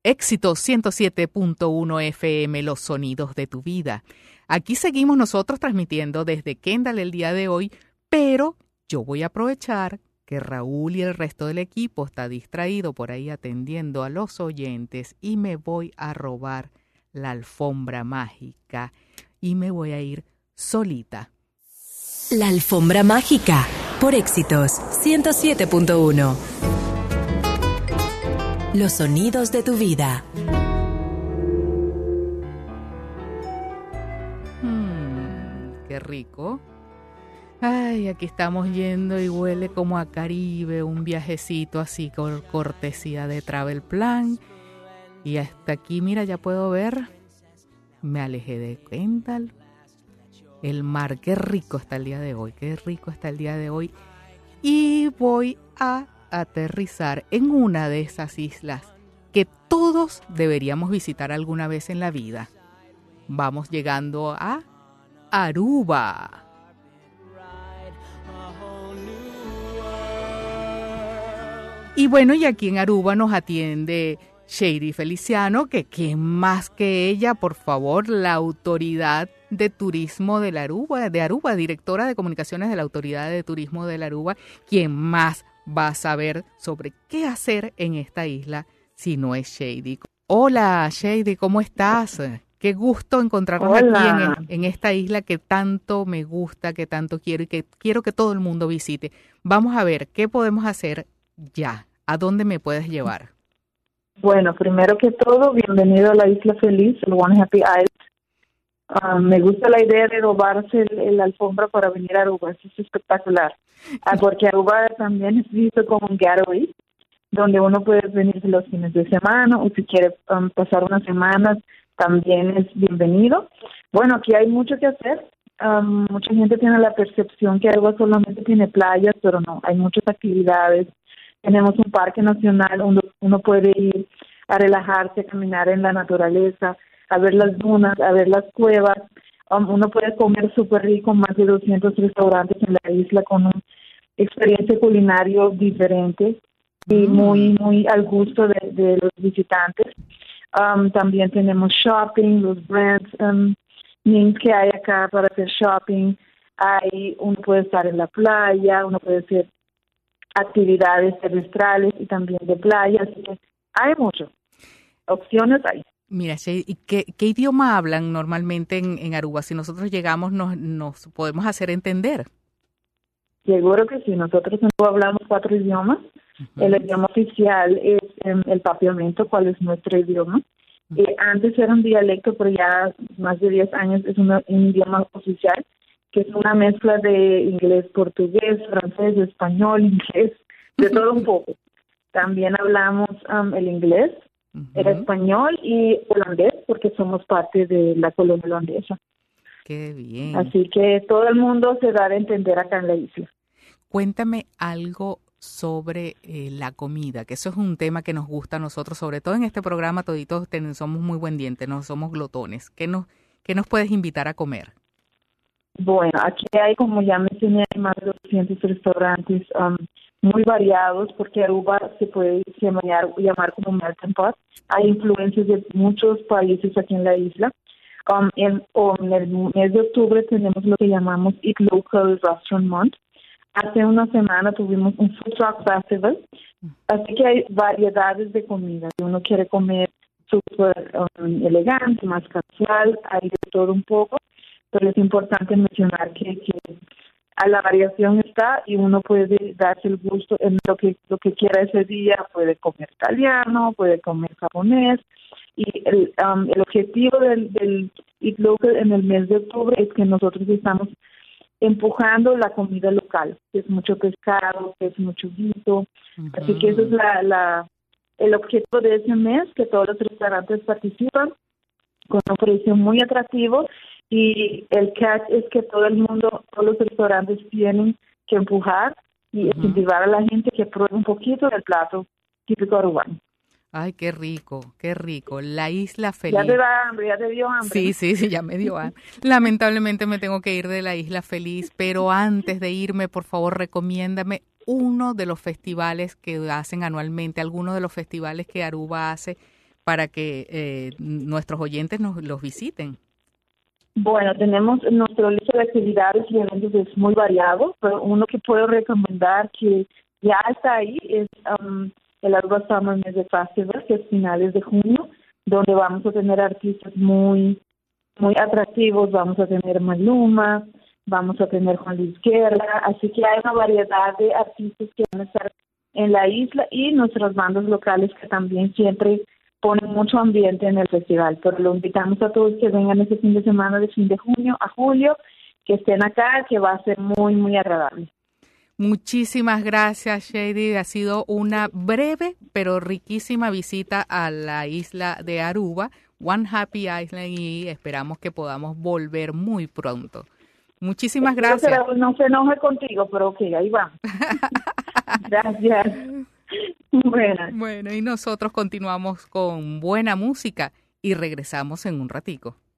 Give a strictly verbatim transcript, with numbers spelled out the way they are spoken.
Éxito ciento siete punto uno F M, los sonidos de tu vida. Aquí seguimos nosotros transmitiendo desde Kendall el día de hoy, pero yo voy a aprovechar que Raúl y el resto del equipo está distraído por ahí atendiendo a los oyentes y me voy a robar la alfombra mágica y me voy a ir solita. La alfombra mágica por Éxitos ciento siete punto uno. Los sonidos de tu vida. Hmm, qué rico. Ay, aquí estamos yendo y huele como a Caribe, un viajecito así con cortesía de Travel Plan. Y hasta aquí, mira, ya puedo ver. Me alejé de Kendall. El mar, qué rico está el día de hoy, qué rico está el día de hoy. Y voy a aterrizar en una de esas islas que todos deberíamos visitar alguna vez en la vida. Vamos llegando a Aruba. Y bueno, y aquí en Aruba nos atiende Shady Feliciano, que quién más que ella, por favor, la autoridad de turismo de la Aruba, de Aruba, directora de comunicaciones de la Autoridad de Turismo de la Aruba, quien más va a saber sobre qué hacer en esta isla si no es Shady. Hola Shady, ¿cómo estás? Qué gusto encontrarnos Hola. aquí en, en esta isla que tanto me gusta, que tanto quiero y que quiero que todo el mundo visite. Vamos a ver, ¿qué podemos hacer ya? ¿A dónde me puedes llevar? Bueno, primero que todo, bienvenido a la Isla Feliz, el One Happy Island. Uh, me gusta la idea de robarse el, el alfombra para venir a Aruba, eso es espectacular. Uh, porque Aruba también es visto como un getaway, donde uno puede venir los fines de semana o si quiere um, pasar unas semanas, también es bienvenido. Bueno, aquí hay mucho que hacer. Um, mucha gente tiene la percepción que Aruba solamente tiene playas, pero no, hay muchas actividades. Tenemos un parque nacional donde uno puede ir a relajarse, a caminar en la naturaleza, a ver las dunas, a ver las cuevas. Um, uno puede comer súper rico, más de doscientos restaurantes en la isla con una experiencia culinaria diferente y mm. muy, muy al gusto de, de los visitantes. Um, también tenemos shopping, los brands um, names que hay acá para hacer shopping. Hay, uno puede estar en la playa, uno puede hacer actividades terrestrales y también de playa, así que hay muchas opciones ahí. Mira, ¿y qué, qué idioma hablan normalmente en, en Aruba? Si nosotros llegamos, nos, nos podemos hacer entender. Seguro que sí, nosotros en Aruba hablamos cuatro idiomas. Uh-huh. El idioma oficial es um, el papiamento, cuál es nuestro idioma. Uh-huh. Eh, antes era un dialecto, pero ya más de diez años es una, un idioma oficial, que es una mezcla de inglés, portugués, francés, español, inglés, de todo un poco. También hablamos um, el inglés, uh-huh. el español y holandés, porque somos parte de la colonia holandesa. ¡Qué bien! Así que todo el mundo se da a entender acá en la isla. Cuéntame algo sobre eh, la comida, que eso es un tema que nos gusta a nosotros, sobre todo en este programa, toditos ten, somos muy buen dientes, no somos glotones. ¿Qué nos, qué nos puedes invitar a comer? Bueno, aquí hay, como ya mencioné, más de doscientos restaurantes um, muy variados, porque Aruba se puede llamar, llamar como melting pot. Hay influencias de muchos países aquí en la isla. Um, en, um, en el mes de octubre tenemos lo que llamamos Eat Local Restaurant Month. Hace una semana tuvimos un Food Truck Festival, así que hay variedades de comida. Si uno quiere comer súper um, elegante, más casual, hay de todo un poco. Pero es importante mencionar que, que a la variación está y uno puede darse el gusto en lo que lo que quiera ese día. Puede comer italiano, puede comer japonés. Y el, um, el objetivo del, del Eat Local en el mes de octubre es que nosotros estamos empujando la comida local, que es mucho pescado, que es mucho guiso. Uh-huh. Así que ese es la, la, el objetivo de ese mes, que todos los restaurantes participan con un precio muy atractivo. Y el catch es que todo el mundo, todos los restaurantes tienen que empujar y uh-huh. incentivar a la gente que pruebe un poquito del plato típico arubano. Ay, qué rico, qué rico. La Isla Feliz. Ya te da hambre, ya te dio hambre. Sí, sí, sí, ya me dio hambre. Lamentablemente me tengo que ir de la Isla Feliz, pero antes de irme, por favor, recomiéndame uno de los festivales que hacen anualmente, alguno de los festivales que Aruba hace para que eh, nuestros oyentes nos los visiten? Bueno, tenemos nuestro lista de actividades y eventos es muy variado, pero uno que puedo recomendar que ya está ahí es um, el Aruba Summer Music Festival, que es finales de junio, donde vamos a tener artistas muy muy atractivos. Vamos a tener Maluma, vamos a tener Juan Luis Guerra, así que hay una variedad de artistas que van a estar en la isla y nuestras bandas locales que también siempre ponen mucho ambiente en el festival. Pero lo invitamos a todos que vengan ese fin de semana de fin de junio a julio, que estén acá, que va a ser muy, muy agradable. Muchísimas gracias, Shady. Ha sido una breve pero riquísima visita a la isla de Aruba, One Happy Island, y esperamos que podamos volver muy pronto. Muchísimas gracias. Pero no se enoje contigo, pero ok, ahí vamos. Gracias. Bueno. Bueno, y nosotros continuamos con buena música y regresamos en un ratico.